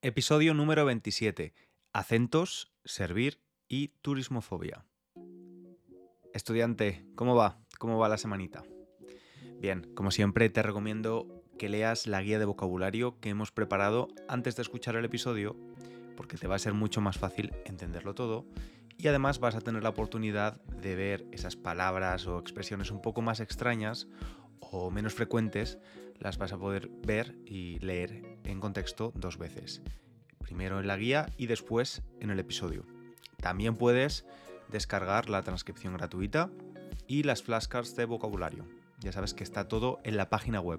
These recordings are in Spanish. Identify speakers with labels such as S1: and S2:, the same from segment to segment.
S1: Episodio número 27. Acentos, servir y turismofobia. Estudiante, ¿cómo va? ¿Cómo va la semanita? Bien, como siempre te recomiendo que leas la guía de vocabulario que hemos preparado antes de escuchar el episodio, porque te va a ser mucho más fácil entenderlo todo y además vas a tener la oportunidad de ver esas palabras o expresiones un poco más extrañas o menos frecuentes, las vas a poder ver y leer en contexto 2 veces. Primero en la guía y después en el episodio. También puedes descargar la transcripción gratuita y las flashcards de vocabulario. Ya sabes que está todo en la página web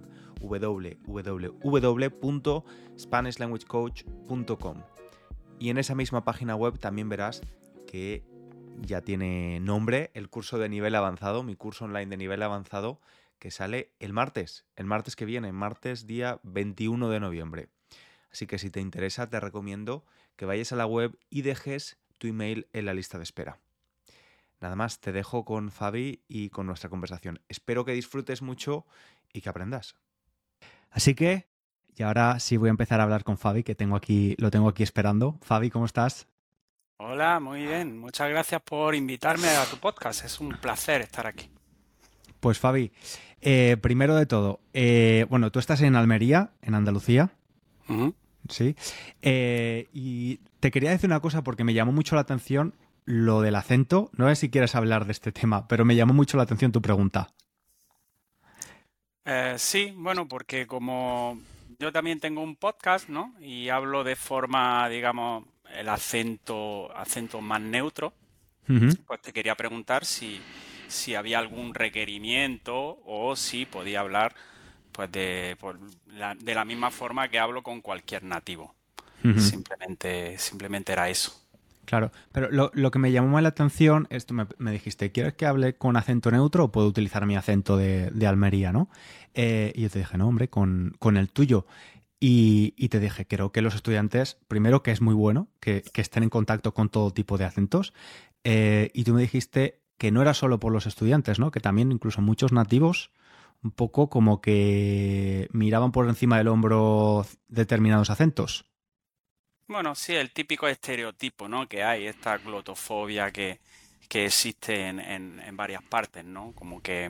S1: www.spanishlanguagecoach.com. Y en esa misma página web también verás que ya tiene nombre el curso de nivel avanzado, mi curso online de nivel avanzado, que sale el martes que viene, martes día 21 de noviembre. Así que si te interesa, te recomiendo que vayas a la web y dejes tu email en la lista de espera. Nada más, te dejo con Fabi y con nuestra conversación. Espero que disfrutes mucho y que aprendas. Así que, y ahora sí voy a empezar a hablar con Fabi, que lo tengo aquí esperando. Fabi, ¿cómo estás?
S2: Hola, muy bien. Muchas gracias por invitarme a tu podcast. Es un placer estar aquí.
S1: Pues Fabi, primero de todo, bueno, tú estás en Almería, en Andalucía.
S2: Uh-huh.
S1: Sí. Y te quería decir una cosa porque me llamó mucho la atención lo del acento. No sé si quieres hablar de este tema, pero me llamó mucho la atención tu pregunta.
S2: Sí, bueno, porque como yo también tengo un podcast, ¿no? Y hablo de forma, digamos, el acento más neutro,
S1: Uh-huh.
S2: pues te quería preguntar si había algún requerimiento o si podía hablar pues de la misma forma que hablo con cualquier nativo.
S1: Uh-huh.
S2: Simplemente era eso.
S1: Claro, pero lo que me llamó más la atención, esto me dijiste, ¿quieres que hable con acento neutro o puedo utilizar mi acento de Almería, no? Y yo te dije, no, hombre, con el tuyo. Y te dije, creo que los estudiantes, primero que es muy bueno que estén en contacto con todo tipo de acentos, y tú me dijiste que no era solo por los estudiantes, ¿no? Que también incluso muchos nativos un poco como que miraban por encima del hombro determinados acentos.
S2: Bueno, sí, el típico estereotipo, ¿no? Que hay, esta glotofobia que existe en varias partes, ¿no? Como que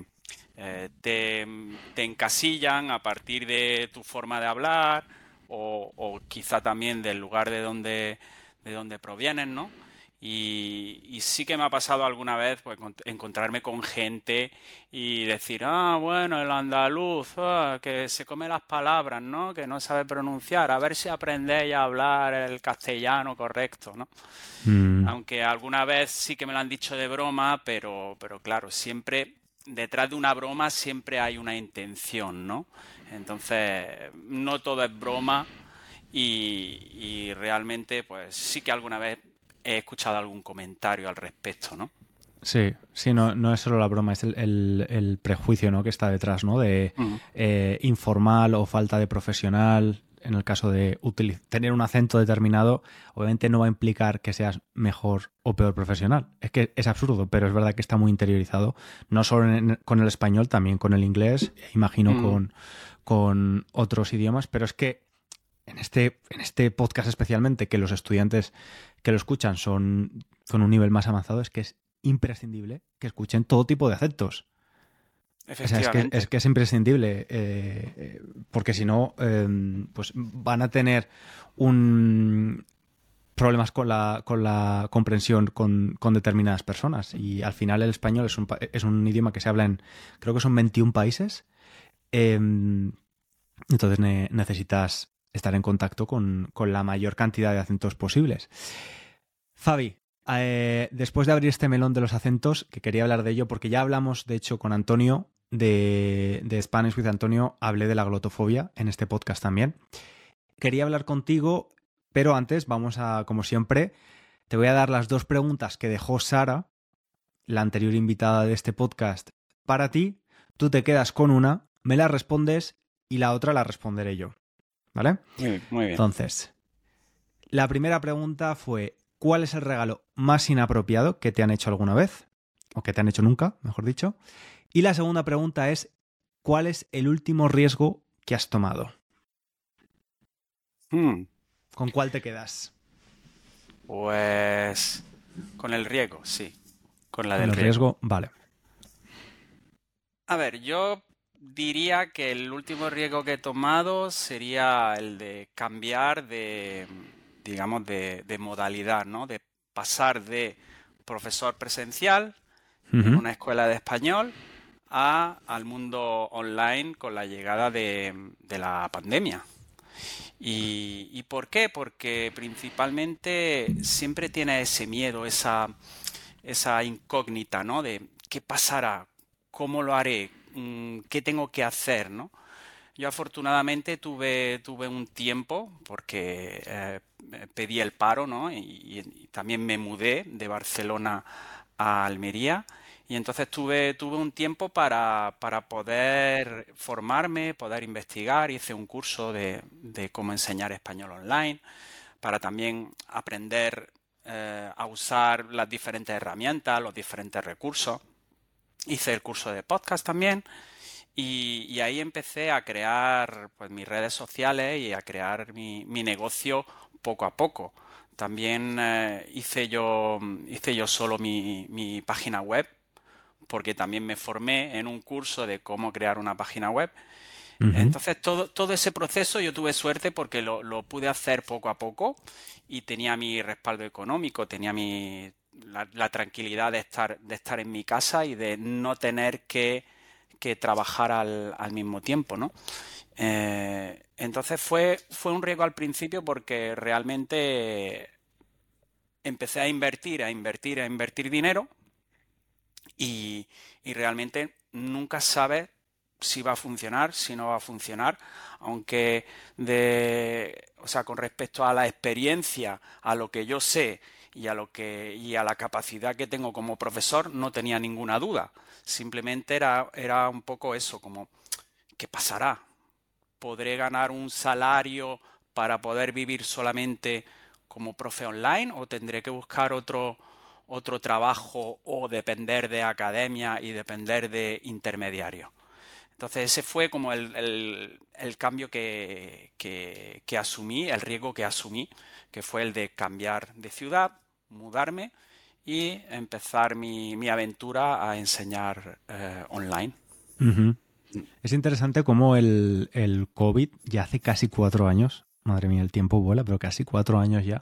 S2: te encasillan a partir de tu forma de hablar o quizá también del lugar de donde provienes, ¿no? Y sí que me ha pasado alguna vez pues, encontrarme con gente y decir, bueno, el andaluz, que se come las palabras, ¿no? Que no sabe pronunciar, a ver si aprendéis a hablar el castellano correcto, ¿no?
S1: Mm.
S2: Aunque alguna vez sí que me lo han dicho de broma, pero claro, siempre detrás de una broma siempre hay una intención, ¿no? Entonces, no todo es broma y realmente, pues sí que alguna vez he escuchado algún comentario al respecto, ¿no?
S1: Sí, no es solo la broma, es el prejuicio, ¿no? Que está detrás, ¿no? De
S2: Ujú.
S1: informal o falta de profesional. En el caso de tener un acento determinado, obviamente no va a implicar que seas mejor o peor profesional. Es que es absurdo, pero es verdad que está muy interiorizado, no solo con el español, también con el inglés, imagino
S2: Ujú.
S1: con otros idiomas, pero es que en este podcast especialmente, que los estudiantes que lo escuchan son con un nivel más avanzado, es que es imprescindible que escuchen todo tipo de acentos. O sea,
S2: Efectivamente.
S1: es imprescindible, porque si no, pues van a tener problemas con la comprensión con determinadas personas. Y al final el español es un idioma que se habla creo que son 21 países. Entonces necesitas estar en contacto con la mayor cantidad de acentos posibles. Fabi, después de abrir este melón de los acentos, que quería hablar de ello, porque ya hablamos, de hecho, con Antonio de Spanish with Antonio, hablé de la glotofobia en este podcast también. Quería hablar contigo, pero antes vamos a, como siempre, te voy a dar las 2 preguntas que dejó Sara, la anterior invitada de este podcast, para ti. Tú te quedas con una, me la respondes y la otra la responderé yo. ¿Vale?
S2: Muy bien.
S1: Entonces, la primera pregunta fue, ¿cuál es el regalo más inapropiado que te han hecho alguna vez? O que te han hecho nunca, mejor dicho. Y la segunda pregunta es, ¿cuál es el último riesgo que has tomado?
S2: Hmm.
S1: ¿Con cuál te quedas?
S2: Pues con el riesgo, sí, con la
S1: Con
S2: del
S1: el
S2: riesgo.
S1: riesgo, vale.
S2: A ver, yo diría que el último riesgo que he tomado sería el de cambiar de, digamos, de modalidad, ¿no? De pasar de profesor presencial en
S1: Ujú,
S2: una escuela de español al mundo online con la llegada de la pandemia. ¿Y por qué? Porque principalmente siempre tiene ese miedo, esa incógnita, ¿no? De qué pasará, cómo lo haré, qué tengo que hacer, ¿no? Yo afortunadamente tuve un tiempo porque pedí el paro, ¿no? Y también me mudé de Barcelona a Almería. Y entonces tuve un tiempo para poder formarme, poder investigar. Hice un curso de cómo enseñar español online, para también aprender a usar las diferentes herramientas, los diferentes recursos. Hice el curso de podcast también y ahí empecé a crear pues mis redes sociales y a crear mi negocio poco a poco. También hice yo solo mi página web porque también me formé en un curso de cómo crear una página web.
S1: ujú.
S2: Entonces, todo ese proceso yo tuve suerte porque lo pude hacer poco a poco y tenía mi respaldo económico, tenía la tranquilidad de estar en mi casa y de no tener que trabajar al mismo tiempo, ¿no? Entonces fue un riesgo al principio porque realmente empecé a invertir dinero y, y realmente nunca sabes si va a funcionar, si no va a funcionar, aunque o sea, con respecto a la experiencia, a lo que yo sé y a la capacidad que tengo como profesor, no tenía ninguna duda. Simplemente era un poco eso, como, ¿qué pasará? ¿Podré ganar un salario para poder vivir solamente como profe online o tendré que buscar otro trabajo o depender de academia y depender de intermediarios? Entonces ese fue como el cambio que asumí, el riesgo que asumí, que fue el de cambiar de ciudad, mudarme y empezar mi aventura a enseñar online.
S1: Ujú. Es interesante cómo el COVID, ya hace casi 4 años, madre mía, el tiempo vuela, pero casi 4 años ya,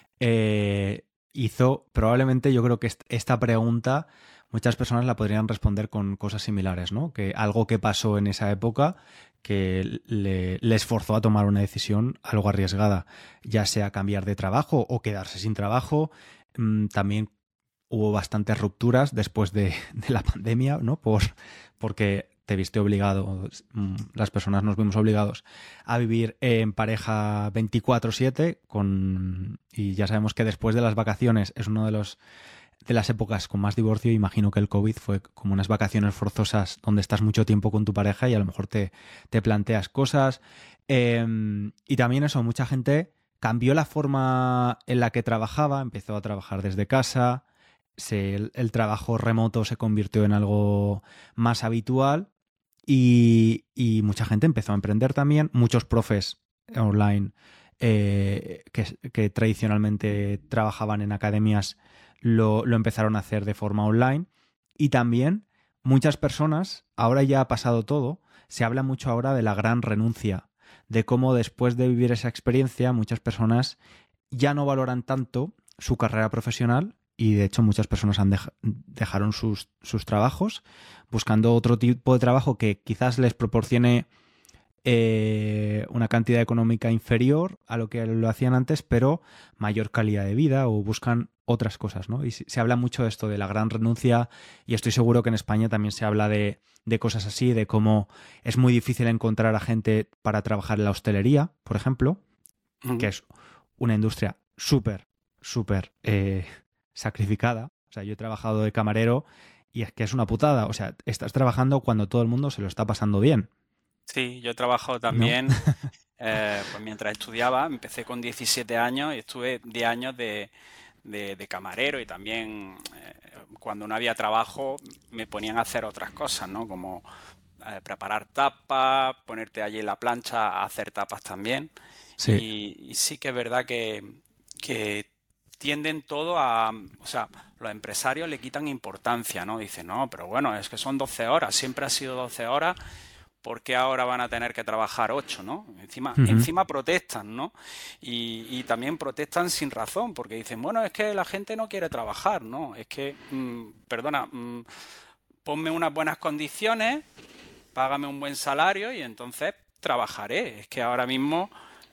S1: hizo, probablemente yo creo que esta pregunta muchas personas la podrían responder con cosas similares, ¿no? Que algo que pasó en esa época que les forzó a tomar una decisión algo arriesgada, ya sea cambiar de trabajo o quedarse sin trabajo. También hubo bastantes rupturas después de la pandemia, ¿no? Porque te viste obligado, las personas nos vimos obligados a vivir en pareja 24/7 y ya sabemos que después de las vacaciones es uno de las épocas con más divorcio. Imagino que el COVID fue como unas vacaciones forzosas donde estás mucho tiempo con tu pareja y a lo mejor te planteas cosas. Y también eso, mucha gente cambió la forma en la que trabajaba, empezó a trabajar desde casa, el trabajo remoto se convirtió en algo más habitual y mucha gente empezó a emprender también. Muchos profes online que tradicionalmente trabajaban en academias lo empezaron a hacer de forma online. Y también muchas personas, ahora ya ha pasado todo, se habla mucho ahora de la gran renuncia, de cómo después de vivir esa experiencia muchas personas ya no valoran tanto su carrera profesional y de hecho muchas personas dejaron sus trabajos buscando otro tipo de trabajo que quizás les proporcione una cantidad económica inferior a lo que lo hacían antes, pero mayor calidad de vida o buscan otras cosas, ¿no? Y se habla mucho de esto, de la gran renuncia, y estoy seguro que en España también se habla de cosas así, de cómo es muy difícil encontrar a gente para trabajar en la hostelería, por ejemplo, que
S2: Ujú.
S1: es una industria súper sacrificada. O sea, yo he trabajado de camarero y es que es una putada. O sea, estás trabajando cuando todo el mundo se lo está pasando bien,
S2: Sí, yo trabajo
S1: ¿no?
S2: también, pues mientras estudiaba, empecé con 17 años y estuve 10 años de camarero y también cuando no había trabajo me ponían a hacer otras cosas, ¿no? Como preparar tapas, ponerte allí en la plancha a hacer tapas también.
S1: Sí.
S2: Y sí que es verdad que tienden todo a, o sea, los empresarios le quitan importancia, ¿no? Dicen, no, pero bueno, es que son 12 horas, siempre ha sido 12 horas, ¿por qué ahora van a tener que trabajar 8, ¿no?
S1: Ujú.
S2: Encima protestan, ¿no? Y también protestan sin razón, porque dicen, bueno, es que la gente no quiere trabajar, ¿no? Es que, perdona, ponme unas buenas condiciones, págame un buen salario y entonces trabajaré. Es que ahora mismo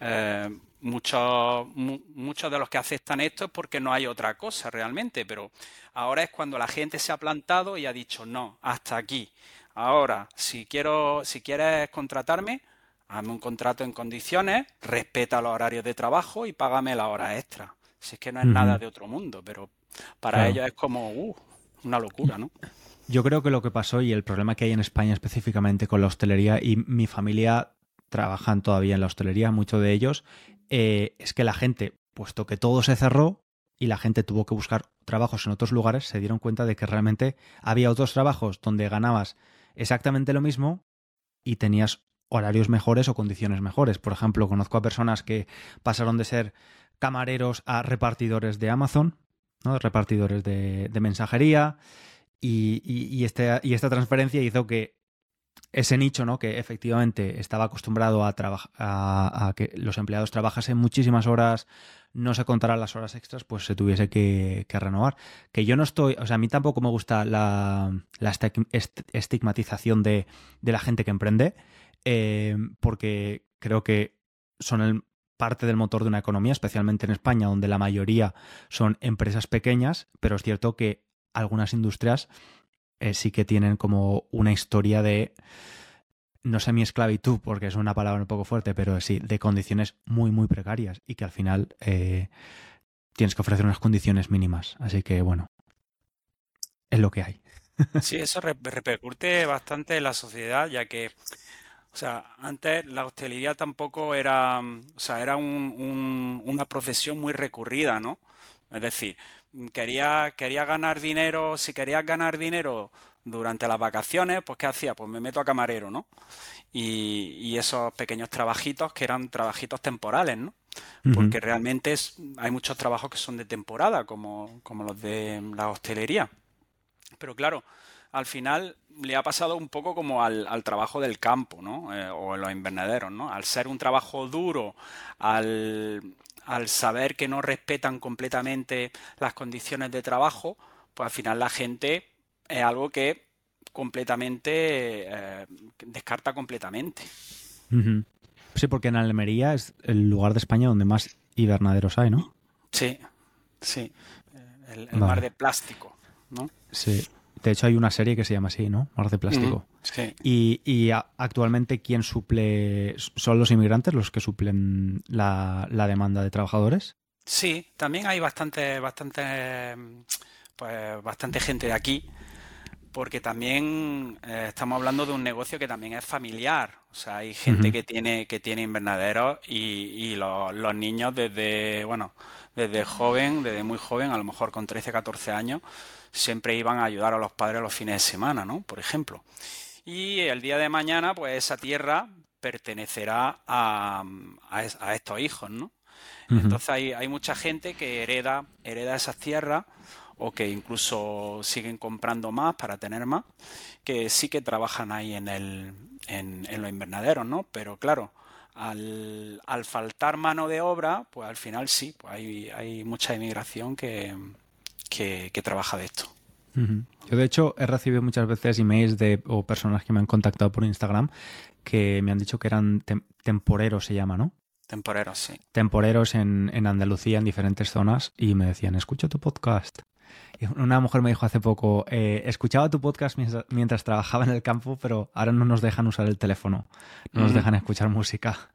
S2: muchos de los que aceptan esto es porque no hay otra cosa realmente, pero ahora es cuando la gente se ha plantado y ha dicho no, hasta aquí. Ahora, si quieres contratarme, hazme un contrato en condiciones, respeta los horarios de trabajo y págame las horas extras. Si es que no es nada
S1: Ujú.
S2: de otro mundo, pero para
S1: Claro.
S2: ellos es como una locura, ¿no?
S1: Yo creo que lo que pasó y el problema que hay en España específicamente con la hostelería, y mi familia trabajan todavía en la hostelería, muchos de ellos, es que la gente, puesto que todo se cerró y la gente tuvo que buscar trabajos en otros lugares, se dieron cuenta de que realmente había otros trabajos donde ganabas exactamente lo mismo y tenías horarios mejores o condiciones mejores. Por ejemplo, conozco a personas que pasaron de ser camareros a repartidores de Amazon, ¿no? Repartidores de mensajería, y esta transferencia hizo que ese nicho, ¿no? Que efectivamente estaba acostumbrado a que los empleados trabajasen muchísimas horas, no se contaran las horas extras, pues se tuviese que renovar. Que yo no estoy, o sea, a mí tampoco me gusta la estigmatización de la gente que emprende, porque creo que son parte del motor de una economía, especialmente en España, donde la mayoría son empresas pequeñas, pero es cierto que algunas industrias sí que tienen como una historia de, no semi-esclavitud, porque es una palabra un poco fuerte, pero sí, de condiciones muy, muy precarias y que al final tienes que ofrecer unas condiciones mínimas. Así que, bueno, es lo que hay.
S2: Sí, eso repercute bastante en la sociedad, ya que, o sea, antes la hostelería tampoco era, o sea, era una profesión muy recurrida, ¿no? Es decir, quería ganar dinero, si querías ganar dinero durante las vacaciones, pues ¿qué hacía? Pues me meto a camarero, ¿no? Y esos pequeños trabajitos que eran trabajitos temporales, ¿no?
S1: Ujú.
S2: Porque realmente hay muchos trabajos que son de temporada, como los de la hostelería. Pero claro, al final le ha pasado un poco como al trabajo del campo, ¿no? O en los invernaderos, ¿no? Al ser un trabajo duro, al saber que no respetan completamente las condiciones de trabajo, pues al final la gente es algo que completamente descarta completamente.
S1: Ujú. Sí, porque en Almería es el lugar de España donde más hibernaderos hay, ¿no?
S2: Sí, sí. El mar
S1: Vale,
S2: de plástico, ¿no?
S1: sí. De hecho, hay una serie que se llama así, ¿no? Mar de
S2: Ujú,
S1: Plástico.
S2: sí.
S1: Actualmente, ¿quién suple? ¿Son los inmigrantes los que suplen la demanda de trabajadores?
S2: Sí, también hay pues bastante gente de aquí, porque también estamos hablando de un negocio que también es familiar. O sea, hay gente
S1: Ujú.
S2: que tiene invernaderos y los niños bueno, desde muy joven, a lo mejor con 13, 14 años, siempre iban a ayudar a los padres los fines de semana, ¿no? Por ejemplo. Y el día de mañana, pues esa tierra pertenecerá a estos hijos, ¿no?
S1: Ujú.
S2: Entonces hay mucha gente que hereda esas tierras o que incluso siguen comprando más para tener más, que sí que trabajan ahí en los invernaderos, ¿no? Pero claro, al faltar mano de obra, pues al final sí, pues hay mucha inmigración que trabaja de esto.
S1: Ujú. Yo, de hecho, he recibido muchas veces emails o personas que me han contactado por Instagram que me han dicho que eran temporeros, se llama, ¿no?
S2: Temporeros, sí.
S1: Temporeros en Andalucía, en diferentes zonas, y me decían, escucho tu podcast. Y una mujer me dijo hace poco, escuchaba tu podcast mientras trabajaba en el campo, pero ahora no nos dejan usar el teléfono, no nos
S2: Ujú.
S1: dejan escuchar música.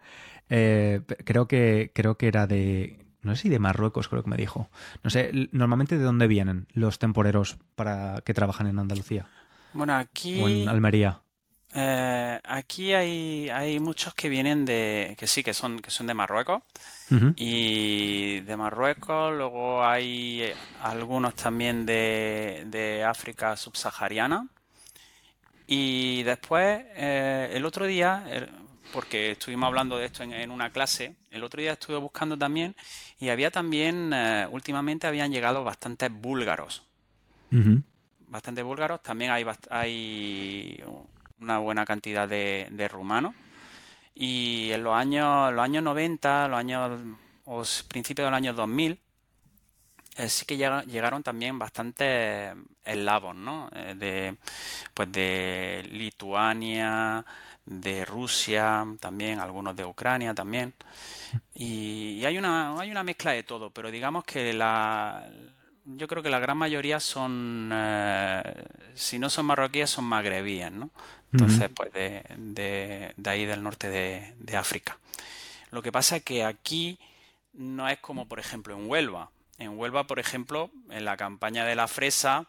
S1: Creo que era no sé si de Marruecos, creo que me dijo. No sé, normalmente de dónde vienen los temporeros para que trabajan en Andalucía
S2: Bueno,
S1: o en Almería.
S2: aquí hay muchos que vienen que sí, que son de Marruecos.
S1: Ujú.
S2: Y de Marruecos, luego hay algunos también de África subsahariana. Y después, el otro día, porque estuvimos hablando de esto en una clase. El otro día estuve buscando también y había también, últimamente habían llegado bastantes búlgaros.
S1: Ujú,
S2: Bastantes búlgaros. También hay una buena cantidad de rumanos. Y en los años 90, principios de los años 2000, sí que llegaron también bastantes eslavos, ¿no? Pues de Lituania, de Rusia, también algunos de Ucrania también. Y hay una mezcla de todo, pero digamos que yo creo que la gran mayoría son, si no son marroquíes, son magrebíes, ¿no?
S1: ujú,
S2: Entonces, pues de ahí del norte de África. Lo que pasa es que aquí no es como, por ejemplo, en Huelva. En Huelva, por ejemplo, en la campaña de la fresa,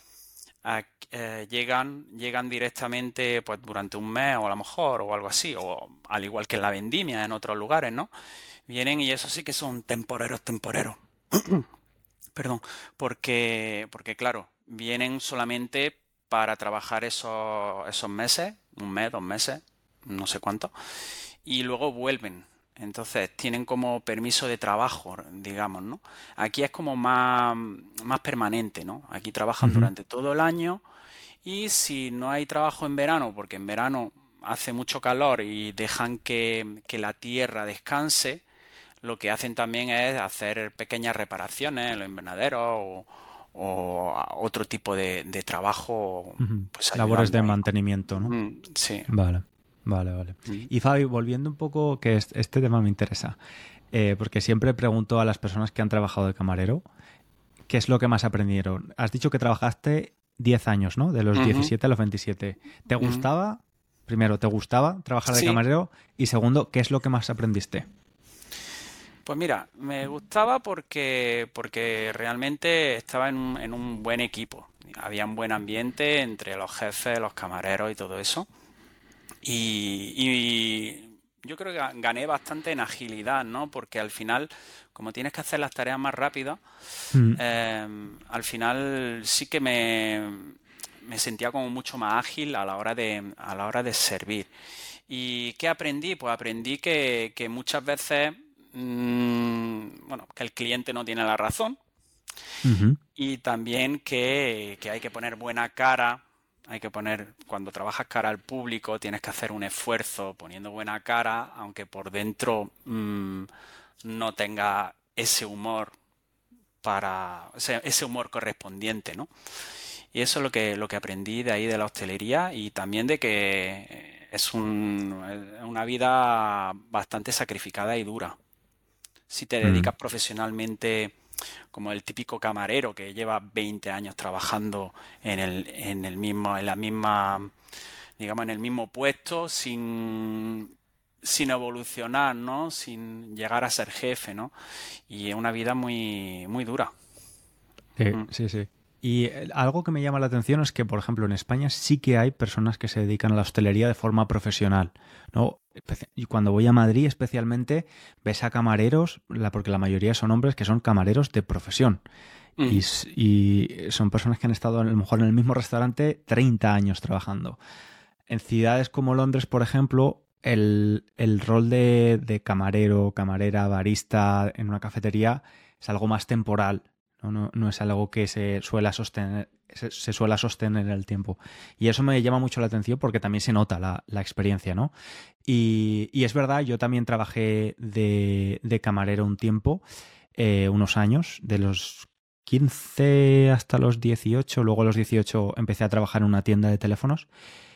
S2: llegan directamente pues durante un mes o a lo mejor o algo así, o al igual que en la vendimia en otros lugares, ¿no? Vienen y eso sí que son temporeros, temporeros. Perdón, porque claro, vienen solamente para trabajar esos meses, un mes, 2 meses, no sé cuánto, y luego vuelven. Entonces tienen como permiso de trabajo, digamos, ¿no? Aquí es como más permanente, ¿no? Aquí trabajan
S1: ujú.
S2: durante todo el año y si no hay trabajo en verano, porque en verano hace mucho calor y dejan que la tierra descanse, lo que hacen también es hacer pequeñas reparaciones en los invernaderos o otro tipo de trabajo,
S1: Ujú.
S2: pues
S1: Labores
S2: ayudando
S1: de
S2: ahí.
S1: mantenimiento, ¿no?
S2: Sí.
S1: Vale, vale, vale.
S2: Mm.
S1: Y Fabi, volviendo un poco, que este tema me interesa, porque siempre pregunto a las personas que han trabajado de camarero, ¿qué es lo que más aprendieron? Has dicho que trabajaste 10 años, ¿no? De los
S2: Ujú,
S1: 17 a los 27. ¿Te
S2: ujú.
S1: gustaba? Primero, ¿te gustaba trabajar de
S2: Sí,
S1: camarero? Y segundo, ¿qué es lo que más aprendiste?
S2: pues mira, me gustaba porque realmente estaba en un buen equipo. Había un buen ambiente entre los jefes, los camareros y todo eso. Y yo creo que gané bastante en agilidad, ¿no? Porque al final, como tienes que hacer las tareas más rápidas,
S1: Mm,
S2: al final sí que me sentía como mucho más ágil a la hora de servir. ¿Y qué aprendí? Pues aprendí que muchas veces, bueno, que el cliente no tiene la razón
S1: ujú,
S2: y también que hay que poner buena cara, cuando trabajas cara al público, tienes que hacer un esfuerzo poniendo buena cara, aunque por dentro no tenga ese humor ese humor correspondiente, ¿no? Y eso es lo que aprendí de ahí de la hostelería y también de que es una vida bastante sacrificada y dura. Si te
S1: mm.
S2: dedicas profesionalmente como el típico camarero que lleva 20 años trabajando en la misma, digamos, en el mismo puesto sin evolucionar, ¿no? Sin llegar a ser jefe, ¿no? Y es una vida muy, muy dura.
S1: Sí,
S2: Mm.
S1: sí, sí. Y algo que me llama la atención es que, por ejemplo, en España sí que hay personas que se dedican a la hostelería de forma profesional, ¿no? Y cuando voy a Madrid, especialmente, ves a camareros, porque la mayoría son hombres que son camareros de profesión. Y,
S2: Mm.
S1: y son personas que han estado a lo mejor en el mismo restaurante 30 años trabajando. En ciudades como Londres, por ejemplo, el rol de camarero, camarera, barista en una cafetería es algo más temporal, no, no es algo que se suela sostener, se suela sostener en el tiempo. Y eso me llama mucho la atención porque también se nota la experiencia, ¿no? Y es verdad, yo también trabajé de camarero un tiempo, unos años, de los 15 hasta los 18. Luego a los 18 empecé a trabajar en una tienda de teléfonos.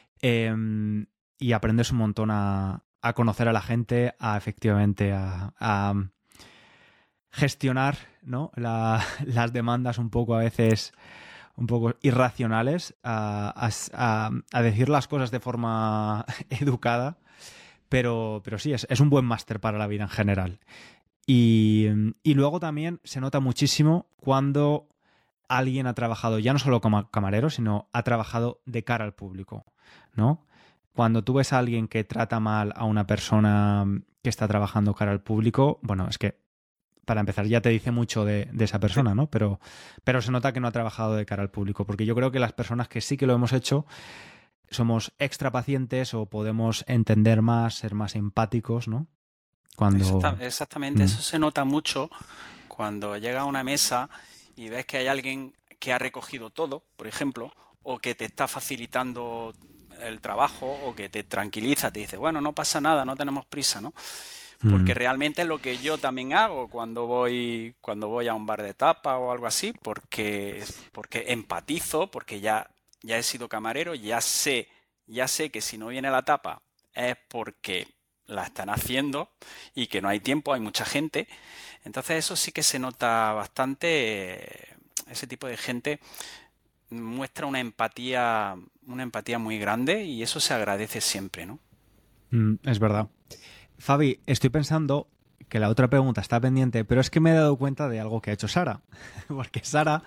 S1: Y aprendes un montón a conocer a la gente, a efectivamente a gestionar, ¿no? Las demandas un poco a veces un poco irracionales, a decir las cosas de forma educada, pero sí, es un buen máster para la vida en general. Y luego también se nota muchísimo cuando alguien ha trabajado ya no solo como camarero, sino ha trabajado de cara al público, ¿no? Cuando tú ves a alguien que trata mal a una persona que está trabajando cara al público, bueno, es que para empezar ya te dice mucho de esa
S2: Sí.
S1: persona, ¿no? Pero se nota que no ha trabajado de cara al público, porque yo creo que las personas que sí que lo hemos hecho, somos extra pacientes o podemos entender más, ser más empáticos, ¿no?
S2: Exactamente, eso se nota mucho cuando llega a una mesa y ves que hay alguien que ha recogido todo, por ejemplo, o que te está facilitando el trabajo o que te tranquiliza, te dice, bueno, no pasa nada, no tenemos prisa, ¿no? Porque realmente es lo que yo también hago cuando voy a un bar de tapa o algo así, porque empatizo, porque ya he sido camarero, ya sé que si no viene la tapa es porque la están haciendo y que no hay tiempo, hay mucha gente. Entonces eso sí que se nota bastante. Ese tipo de gente muestra una empatía muy grande y eso se agradece siempre, ¿no?
S1: Es verdad. Fabi, estoy pensando que la otra pregunta está pendiente, pero es que me he dado cuenta de algo que ha hecho Sara. Porque Sara,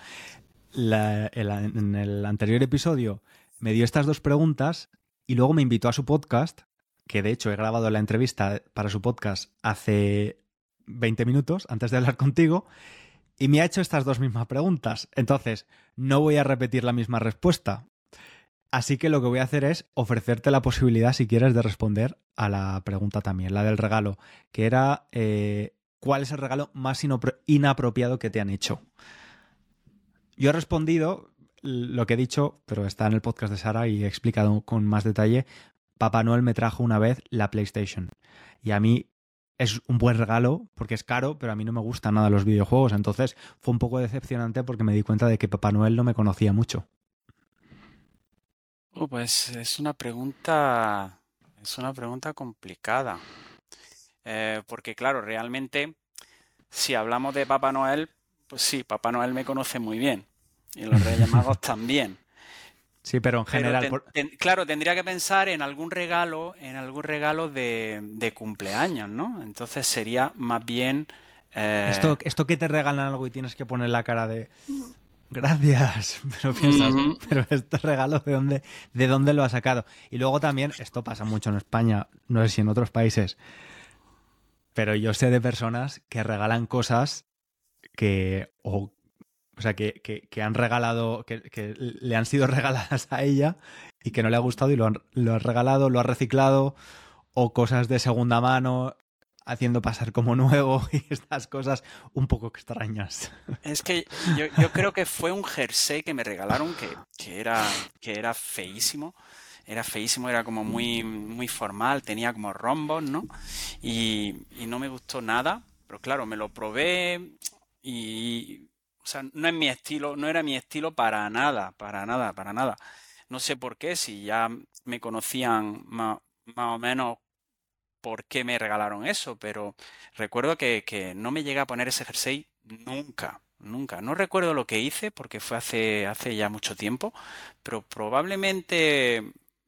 S1: en el anterior episodio, me dio estas 2 preguntas y luego me invitó a su podcast, que de hecho he grabado la entrevista para su podcast hace 20 minutos, antes de hablar contigo, y me ha hecho estas 2 mismas preguntas. Entonces, no voy a repetir la misma respuesta. Así que lo que voy a hacer es ofrecerte la posibilidad, si quieres, de responder a la pregunta también, la del regalo, que era ¿cuál es el regalo más inapropiado que te han hecho? Yo he respondido lo que he dicho, pero está en el podcast de Sara y he explicado con más detalle. Papá Noel me trajo una vez la PlayStation y a mí es un buen regalo porque es caro, pero a mí no me gustan nada los videojuegos, entonces fue un poco decepcionante porque me di cuenta de que Papá Noel no me conocía mucho.
S2: Pues es una pregunta complicada. Porque claro, realmente, si hablamos de Papá Noel, pues sí, Papá Noel me conoce muy bien. Y los Reyes Magos también.
S1: Sí, pero en general...
S2: Claro, tendría que pensar en algún regalo de cumpleaños, ¿no? Entonces sería más bien...
S1: Esto que te regalan algo y tienes que poner la cara de... Gracias, pero piensas, pero este regalo ¿de dónde lo ha sacado? Y luego también, esto pasa mucho en España, no sé si en otros países, pero yo sé de personas que regalan cosas que han regalado, que le han sido regaladas a ella y que no le ha gustado y lo ha regalado, lo ha reciclado, o cosas de segunda mano, haciendo pasar como nuevo y estas cosas un poco extrañas.
S2: Es que yo creo que fue un jersey que me regalaron que era feísimo. Era feísimo, era como muy, muy formal, tenía como rombos, ¿no? Y no me gustó nada, pero claro, me lo probé y... O sea, no es mi estilo, no era mi estilo para nada, para nada, para nada. No sé por qué, si ya me conocían más o menos por qué me regalaron eso, pero recuerdo que no me llegué a poner ese jersey nunca, nunca. No recuerdo lo que hice porque fue hace ya mucho tiempo, pero probablemente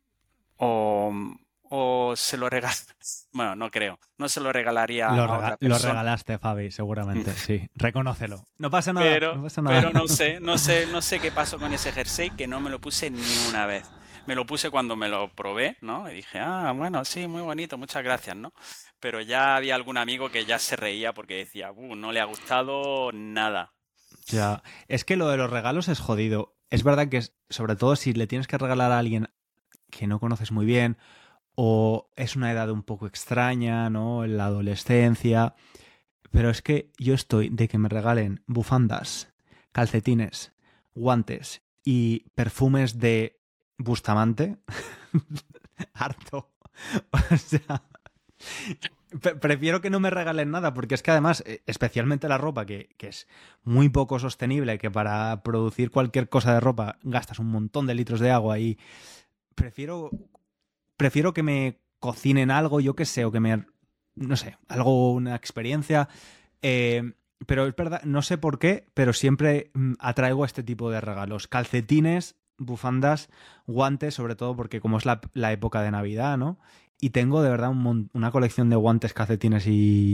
S2: o, o se lo regalé. Bueno, no creo. No se lo regalaría a otra
S1: Lo
S2: persona.
S1: regalaste, Fabi, seguramente, sí. Reconócelo. No pasa nada,
S2: Pero,
S1: no pasa nada.
S2: pero no sé qué pasó con ese jersey, que no me lo puse ni una vez. Me lo puse cuando me lo probé, ¿no? Y dije, bueno, sí, muy bonito, muchas gracias, ¿no? Pero ya había algún amigo que ya se reía porque decía, no le ha gustado nada.
S1: Ya, es que lo de los regalos es jodido. Es verdad que, sobre todo si le tienes que regalar a alguien que no conoces muy bien o es una edad un poco extraña, ¿no? En la adolescencia. Pero es que yo estoy de que me regalen bufandas, calcetines, guantes y perfumes de Bustamante. Harto. O sea, prefiero que no me regalen nada, porque es que además, especialmente la ropa, que es muy poco sostenible, que para producir cualquier cosa de ropa gastas un montón de litros de agua y prefiero que me cocinen algo, yo qué sé, o que me... no sé, algo, una experiencia. Pero es verdad, no sé por qué, pero siempre atraigo este tipo de regalos. Calcetines, bufandas, guantes, sobre todo porque como es la época de Navidad, ¿no? Y tengo de verdad una colección de guantes, calcetines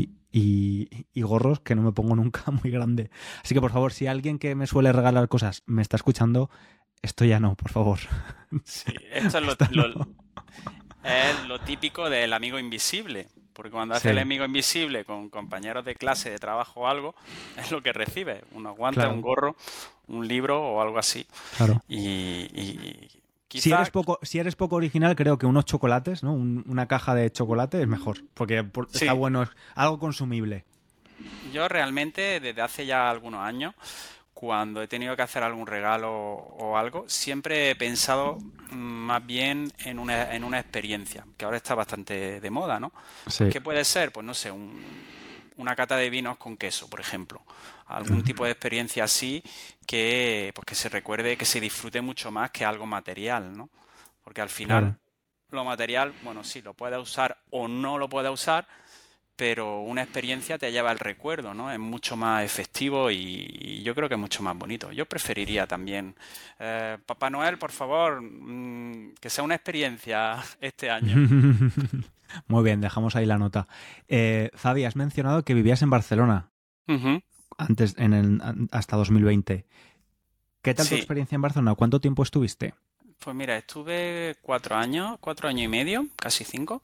S1: y gorros que no me pongo nunca, muy grande. Así que por favor, si alguien que me suele regalar cosas me está escuchando, esto ya no, por favor.
S2: Sí, esto es
S1: no.
S2: es lo típico del amigo invisible. Porque cuando hace
S1: Sí,
S2: el amigo invisible con compañeros de clase, de trabajo o algo, es lo que recibe. Unos guantes, un
S1: claro,
S2: gorro, un libro o algo así.
S1: claro.
S2: Y Quizá,
S1: Si eres poco original, creo que unos chocolates, ¿no? Una caja de chocolate es mejor, porque está
S2: sí,
S1: bueno, es algo consumible.
S2: yo realmente desde hace ya algunos años, cuando he tenido que hacer algún regalo o algo, siempre he pensado más bien en una experiencia, que ahora está bastante de moda, ¿no? Pues
S1: Sí.
S2: ¿qué puede ser? Pues no sé, una cata de vinos con queso, por ejemplo. Algún tipo de experiencia así que, pues que se recuerde, que se disfrute mucho más que algo material, ¿no? Porque al final
S1: Claro.
S2: lo material, bueno, sí, lo puedes usar o no lo puedes usar, pero una experiencia te lleva el recuerdo, ¿no? Es mucho más efectivo y yo creo que es mucho más bonito. Yo preferiría también, Papá Noel, por favor, que sea una experiencia este año.
S1: Muy bien, dejamos ahí la nota. Fabi, has mencionado que vivías en Barcelona
S2: Ujú.
S1: antes, hasta 2020. ¿Qué tal tu
S2: Sí,
S1: experiencia en Barcelona? ¿Cuánto tiempo estuviste?
S2: pues mira, estuve 4 años, 4 años y medio, casi 5,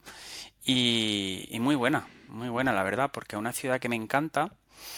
S2: y muy buena la verdad, porque es una ciudad que me encanta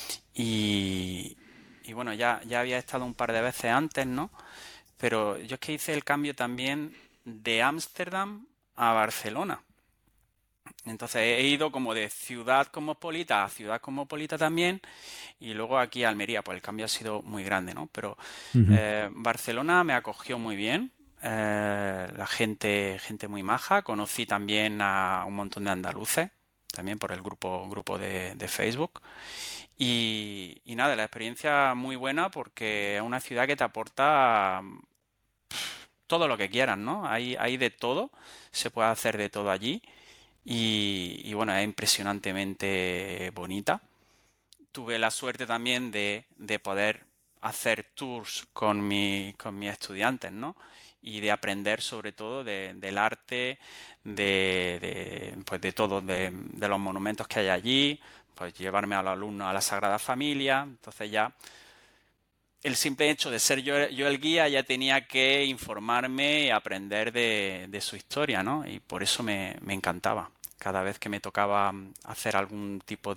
S2: y, y bueno, ya había estado un par de veces antes, ¿no? Pero yo es que hice el cambio también de Ámsterdam a Barcelona. Entonces he ido como de ciudad cosmopolita a ciudad cosmopolita también y luego aquí a Almería, pues el cambio ha sido muy grande, ¿no? Pero
S1: Ujú.
S2: Barcelona me acogió muy bien, la gente muy maja, conocí también a un montón de andaluces, también por el grupo de Facebook. Y nada, la experiencia muy buena porque es una ciudad que te aporta todo lo que quieran, ¿no? Hay de todo, se puede hacer de todo allí y bueno, es impresionantemente bonita. Tuve la suerte también de poder hacer tours con mis estudiantes, ¿no? Y de aprender sobre todo del arte, pues de todo, de los monumentos que hay allí, pues llevarme a los alumnos a la Sagrada Familia, entonces ya el simple hecho de ser yo el guía ya tenía que informarme y aprender de su historia, ¿no? Y por eso me encantaba. Cada vez que me tocaba hacer algún tipo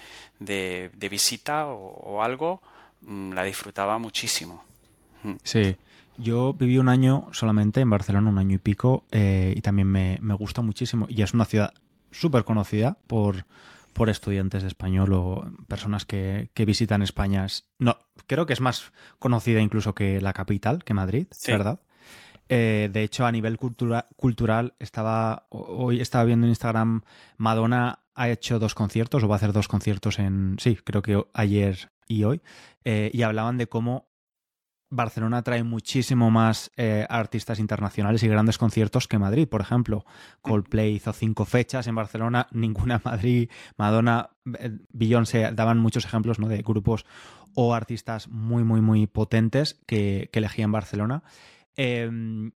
S2: de visita o algo, la disfrutaba muchísimo. Mm.
S1: Sí, yo viví un año solamente en Barcelona, un año y pico, y también me gusta muchísimo. Y es una ciudad súper conocida por estudiantes de español o personas que visitan España. No, creo que es más conocida incluso que la capital, que Madrid,
S2: Sí.
S1: ¿verdad? De hecho, a nivel cultural, hoy estaba viendo en Instagram, Madonna ha hecho 2 conciertos, o va a hacer 2 conciertos sí, creo que ayer y hoy, y hablaban de cómo Barcelona trae muchísimo más artistas internacionales y grandes conciertos que Madrid, por ejemplo. Coldplay hizo 5 fechas en Barcelona, ninguna en Madrid. Madonna, Beyoncé, daban muchos ejemplos, ¿no? De grupos o artistas muy, muy, muy potentes que elegían Barcelona. Eh,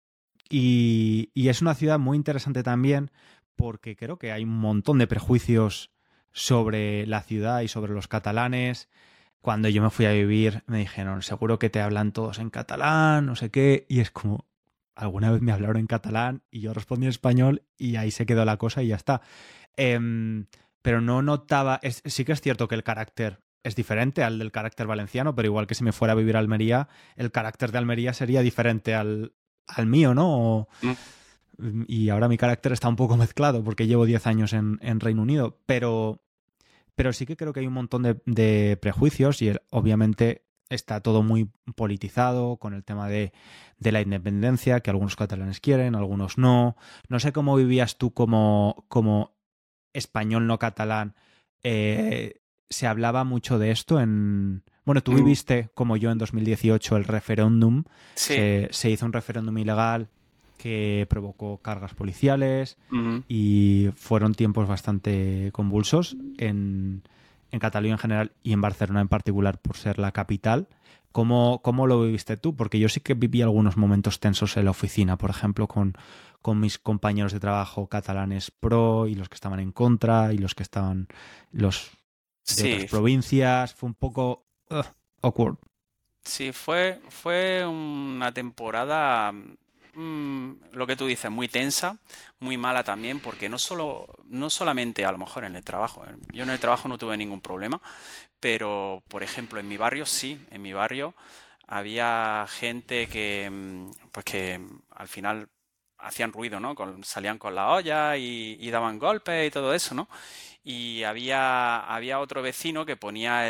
S1: y es una ciudad muy interesante también porque creo que hay un montón de prejuicios sobre la ciudad y sobre los catalanes. Cuando yo me fui a vivir, me dijeron, seguro que te hablan todos en catalán, no sé qué, y es como, alguna vez me hablaron en catalán y yo respondí en español y ahí se quedó la cosa y ya está. Em, pero no notaba, sí que es cierto que el carácter es diferente al del carácter valenciano, pero igual que si me fuera a vivir a Almería, el carácter de Almería sería diferente al mío, ¿no?
S2: Mm.
S1: Y ahora mi carácter está un poco mezclado porque llevo 10 años en Reino Unido, pero sí que creo que hay un montón de prejuicios y obviamente está todo muy politizado con el tema de la independencia, que algunos catalanes quieren, algunos no. No sé cómo vivías tú como español no catalán. Se hablaba mucho de esto en... Bueno, tú
S2: Mm.
S1: viviste, como yo, en 2018 el referéndum.
S2: Sí.
S1: Se hizo un referéndum ilegal que provocó cargas policiales
S2: Ujú.
S1: y fueron tiempos bastante convulsos en Cataluña en general y en Barcelona en particular por ser la capital. ¿Cómo lo viviste tú? Porque yo sí que viví algunos momentos tensos en la oficina, por ejemplo, con mis compañeros de trabajo catalanes pro y los que estaban en contra y los que estaban los de otras
S2: Sí,
S1: provincias. Fue un poco awkward.
S2: sí, fue una temporada, lo que tú dices, muy tensa, muy mala también, porque no solamente a lo mejor en el trabajo, yo en el trabajo no tuve ningún problema, pero por ejemplo en mi barrio sí, en mi barrio había gente pues que al final hacían ruido, ¿no? Salían con la olla y daban golpes y todo eso, ¿no? Y había otro vecino que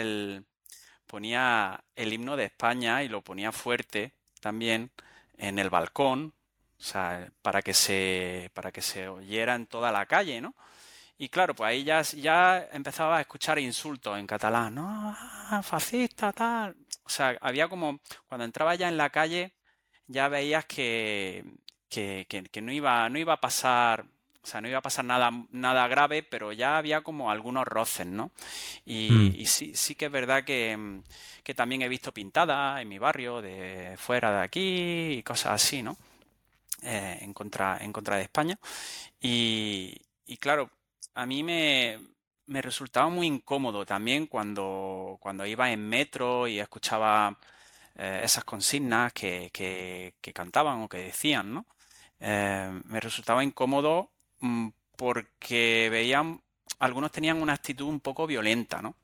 S2: ponía el himno de España y lo ponía fuerte también en el balcón, o sea, para que se oyera en toda la calle, ¿no? Y claro, pues ahí ya empezaba a escuchar insultos en catalán, ¿no? Ah, fascista, tal. O sea, había como, cuando entraba ya en la calle, ya veías que no iba a pasar, o sea, no iba a pasar nada grave, pero ya había como algunos roces, ¿no?
S1: Mm.
S2: Y sí que es verdad que también he visto pintadas en mi barrio, de fuera de aquí y cosas así, ¿no? En contra de España. Y claro, a mí me resultaba muy incómodo también cuando iba en metro y escuchaba esas consignas que cantaban o que decían, ¿no? Me resultaba incómodo porque algunos tenían una actitud un poco violenta, ¿no?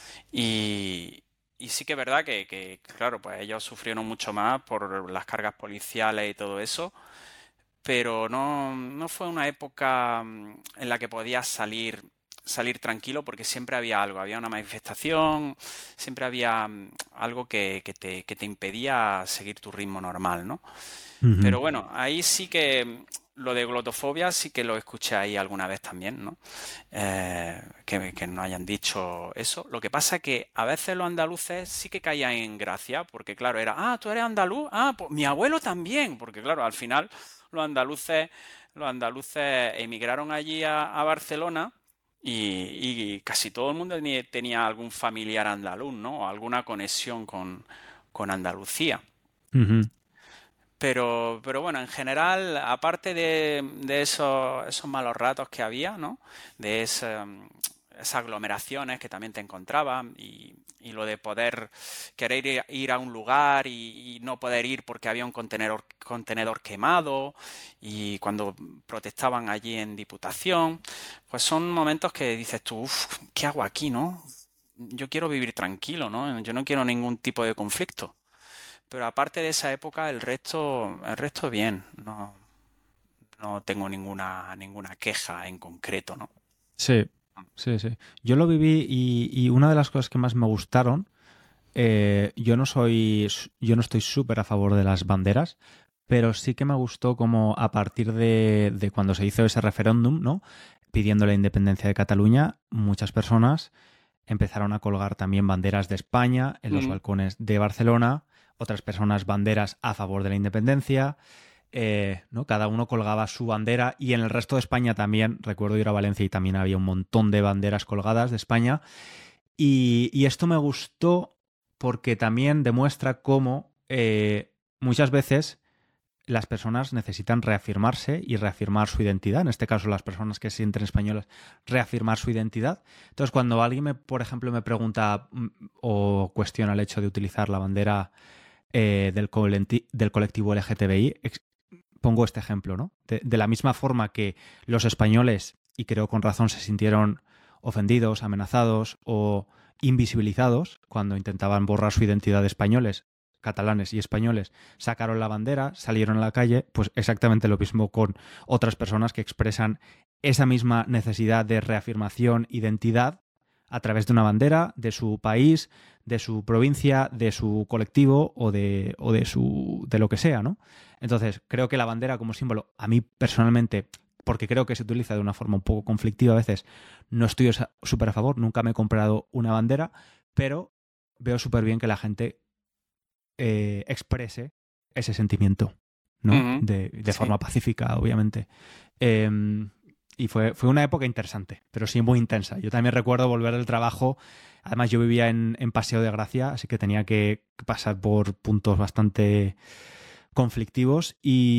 S2: Y, y sí que es verdad claro, pues ellos sufrieron mucho más por las cargas policiales y todo eso, pero no fue una época en la que podías salir tranquilo porque siempre había algo, había una manifestación, siempre había algo que te impedía seguir tu ritmo normal, ¿no?
S1: Ujú.
S2: Pero bueno, ahí sí que lo de glotofobia sí que lo escuché ahí alguna vez también, ¿no? Que no hayan dicho eso. Lo que pasa es que a veces los andaluces sí que caían en gracia, porque claro, tú eres andaluz, pues mi abuelo también, porque claro, al final los andaluces, los andaluces emigraron allí a Barcelona y casi todo el mundo tenía algún familiar andaluz, ¿no? O alguna conexión con Andalucía.
S1: Ujú.
S2: Pero bueno, en general, aparte de esos malos ratos que había, ¿no? De esas aglomeraciones que también te encontrabas y lo de poder querer ir a un lugar y no poder ir porque había un contenedor quemado y cuando protestaban allí en Diputación, pues son momentos que dices tú, uff, ¿qué hago aquí, no? Yo quiero vivir tranquilo, ¿no? Yo no quiero ningún tipo de conflicto. Pero aparte de esa época, el resto bien. No tengo ninguna queja en concreto, ¿no?
S1: Sí, sí, sí. Yo lo viví y una de las cosas que más me gustaron, yo no estoy súper a favor de las banderas, pero sí que me gustó como a partir de cuando se hizo ese referéndum, ¿no? Pidiendo la independencia de Cataluña, muchas personas empezaron a colgar también banderas de España en los
S2: Mm,
S1: balcones de Barcelona, otras personas banderas a favor de la independencia, ¿no? Cada uno colgaba su bandera y en el resto de España también, recuerdo ir a Valencia y también había un montón de banderas colgadas de España y esto me gustó porque también demuestra cómo muchas veces las personas necesitan reafirmarse y reafirmar su identidad. En este caso, las personas que se sienten españolas, reafirmar su identidad. Entonces, cuando alguien, por ejemplo, me pregunta o cuestiona el hecho de utilizar la bandera del colectivo LGTBI, pongo este ejemplo, ¿no? De la misma forma que los españoles, y creo con razón, se sintieron ofendidos, amenazados o invisibilizados cuando intentaban borrar su identidad de españoles, catalanes y españoles, sacaron la bandera, salieron a la calle, pues exactamente lo mismo con otras personas que expresan esa misma necesidad de reafirmación, identidad, a través de una bandera, de su país, de su provincia, de su colectivo o de lo que sea, ¿no? Entonces, creo que la bandera como símbolo, a mí personalmente, porque creo que se utiliza de una forma un poco conflictiva a veces, no estoy súper a favor, nunca me he comprado una bandera, pero veo súper bien que la gente exprese ese sentimiento, ¿no?
S2: ujú,
S1: De
S2: sí.
S1: forma pacífica, obviamente. Eh, y fue una época interesante, pero sí muy intensa. Yo también recuerdo volver del trabajo. Además, yo vivía en Paseo de Gracia, así que tenía que pasar por puntos bastante conflictivos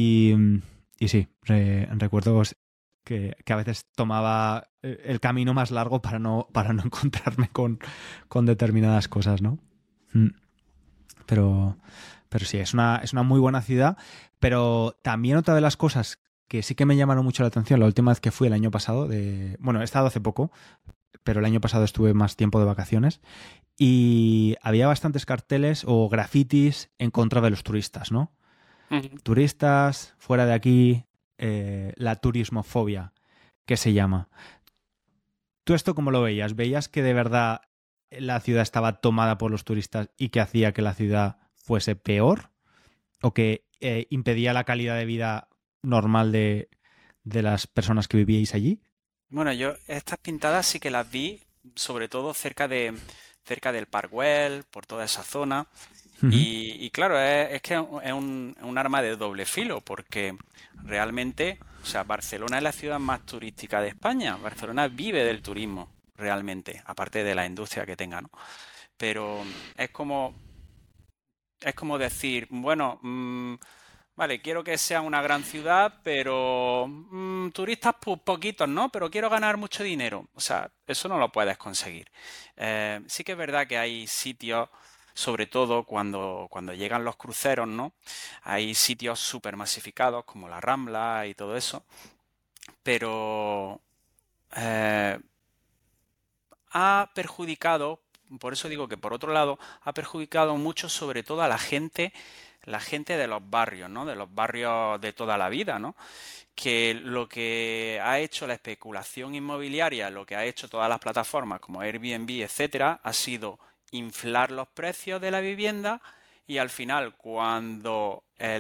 S1: y sí, recuerdo que a veces tomaba el camino más largo para no encontrarme con determinadas cosas, ¿no? Mm. Pero, pero sí, es una muy buena ciudad. Pero también otra de las cosas que sí que me llamaron mucho la atención, la última vez que fui el año pasado, bueno, he estado hace poco, pero el año pasado estuve más tiempo de vacaciones, y había bastantes carteles o grafitis en contra de los turistas, ¿no?
S2: Ujú.
S1: Turistas, fuera de aquí, la turismofobia, que se llama. ¿Tú esto cómo lo veías? ¿Veías que de verdad la ciudad estaba tomada por los turistas y que hacía que la ciudad fuese peor? ¿O que impedía la calidad de vida normal de las personas que vivíais allí?
S2: Bueno, yo estas pintadas sí que las vi, sobre todo cerca del Park Güell, por toda esa zona.
S1: Ujú.
S2: Y claro, es que es un arma de doble filo, porque realmente, o sea, Barcelona es la ciudad más turística de España. Barcelona vive del turismo, realmente, aparte de la industria que tenga, ¿no? Pero es como, es como decir, bueno, vale, quiero que sea una gran ciudad, pero turistas poquitos, ¿no? Pero quiero ganar mucho dinero. O sea, eso no lo puedes conseguir. Sí que es verdad que hay sitios, sobre todo cuando llegan los cruceros, ¿no? Hay sitios súper masificados como la Rambla y todo eso, pero eh, ha perjudicado, por eso digo que por otro lado, ha perjudicado mucho sobre todo a la gente de los barrios, ¿no? De los barrios de toda la vida, ¿no? Que lo que ha hecho la especulación inmobiliaria, lo que ha hecho todas las plataformas como Airbnb, etcétera, ha sido inflar los precios de la vivienda y al final cuando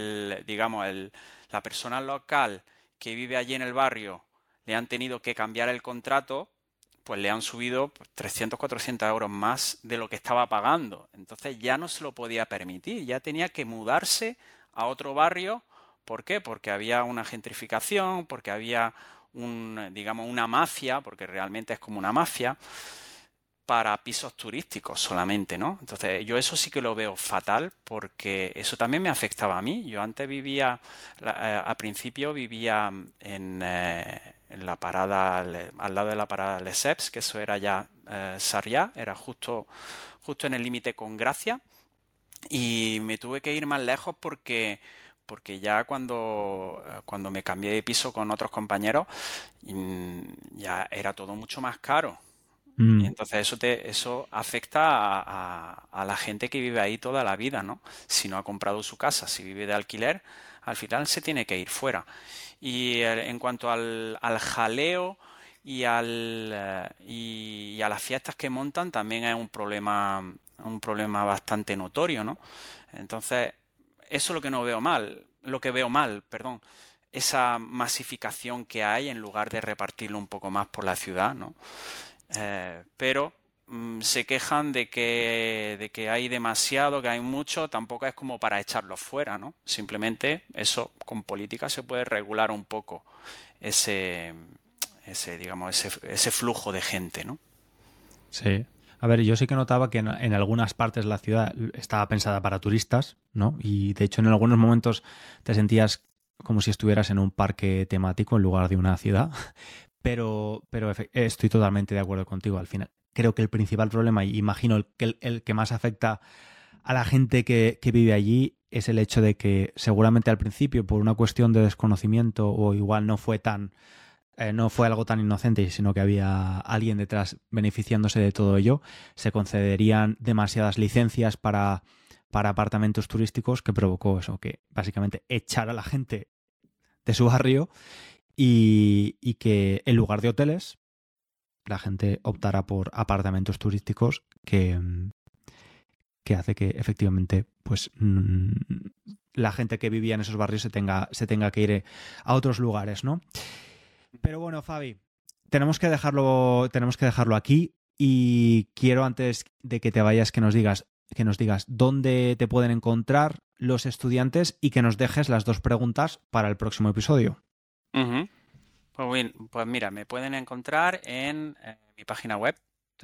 S2: la persona local que vive allí en el barrio le han tenido que cambiar el contrato, pues le han subido 300, 400 euros más de lo que estaba pagando. Entonces ya no se lo podía permitir, ya tenía que mudarse a otro barrio. ¿Por qué? Porque había una gentrificación, porque había digamos, una mafia, porque realmente es como una mafia, para pisos turísticos solamente, ¿no? Entonces, yo eso sí que lo veo fatal porque eso también me afectaba a mí. Yo antes vivía, al principio vivía en la parada, al lado de la parada Lesseps, que eso era ya Sarriá, era justo en el límite con Gracia, y me tuve que ir más lejos porque ya cuando me cambié de piso con otros compañeros, ya era todo mucho más caro. Y
S1: Mm,
S2: entonces eso afecta a la gente que vive ahí toda la vida, ¿no? Si no ha comprado su casa, si vive de alquiler, al final se tiene que ir fuera. Y en cuanto al jaleo y a las fiestas que montan, también es un problema bastante notorio, ¿no? Entonces, eso es lo que no veo mal, lo que veo mal, perdón, esa masificación que hay en lugar de repartirlo un poco más por la ciudad, ¿no? Pero se quejan de que hay demasiado, que hay mucho, tampoco es como para echarlo fuera, ¿no? Simplemente eso con política se puede regular un poco ese, digamos, ese flujo de gente, ¿no?
S1: sí. A ver, yo sí que notaba que en algunas partes la ciudad estaba pensada para turistas, ¿no? Y de hecho en algunos momentos te sentías como si estuvieras en un parque temático en lugar de una ciudad. Pero estoy totalmente de acuerdo contigo al final. Creo que el principal problema, y imagino el que más afecta a la gente que vive allí, es el hecho de que seguramente al principio, por una cuestión de desconocimiento, o igual no fue algo tan inocente, sino que había alguien detrás beneficiándose de todo ello, se concederían demasiadas licencias para apartamentos turísticos que provocó eso, que básicamente echar a la gente de su barrio y que en lugar de hoteles la gente optara por apartamentos turísticos que hace que efectivamente pues la gente que vivía en esos barrios se tenga que ir a otros lugares, ¿no? Pero bueno, Fabi, tenemos que dejarlo aquí y quiero antes de que te vayas que nos digas dónde te pueden encontrar los estudiantes y que nos dejes las dos preguntas para el próximo episodio.
S2: Ujú. Pues bien, pues mira, me pueden encontrar en mi página web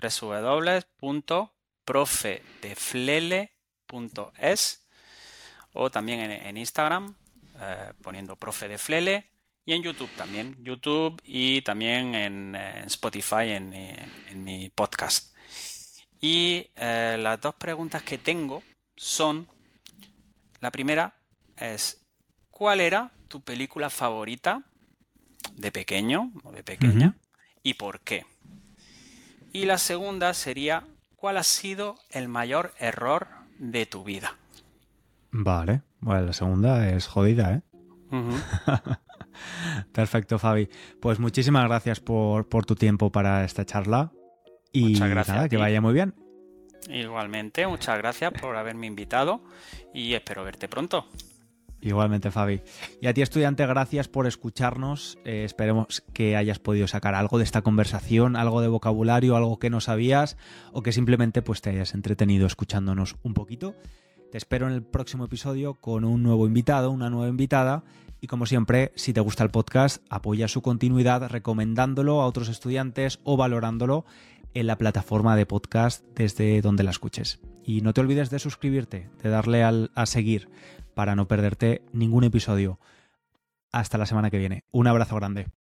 S2: www.profedeflele.es o también en Instagram poniendo Profe de Flele y en YouTube también, YouTube y también en Spotify en mi podcast. Y las dos preguntas que tengo son, la primera es, ¿cuál era tu película favorita de pequeño o de
S1: Ujú.
S2: pequeña y por qué? Y la segunda sería, ¿cuál ha sido el mayor error de tu vida?
S1: Vale, bueno, la segunda es jodida, ¿eh?
S2: Ujú.
S1: Perfecto, Fabi. Pues muchísimas gracias por tu tiempo para esta charla y
S2: Muchas gracias
S1: nada,
S2: a
S1: que
S2: ti.
S1: vaya muy bien.
S2: Igualmente, muchas gracias por haberme invitado y espero verte pronto.
S1: Igualmente, Fabi. Y a ti, estudiante, gracias por escucharnos. Esperemos que hayas podido sacar algo de esta conversación, algo de vocabulario, algo que no sabías o que simplemente pues, te hayas entretenido escuchándonos un poquito. Te espero en el próximo episodio con un nuevo invitado, una nueva invitada. Y como siempre, si te gusta el podcast, apoya su continuidad recomendándolo a otros estudiantes o valorándolo en la plataforma de podcast desde donde la escuches. Y no te olvides de suscribirte, de darle a seguir para no perderte ningún episodio. Hasta la semana que viene. Un abrazo grande.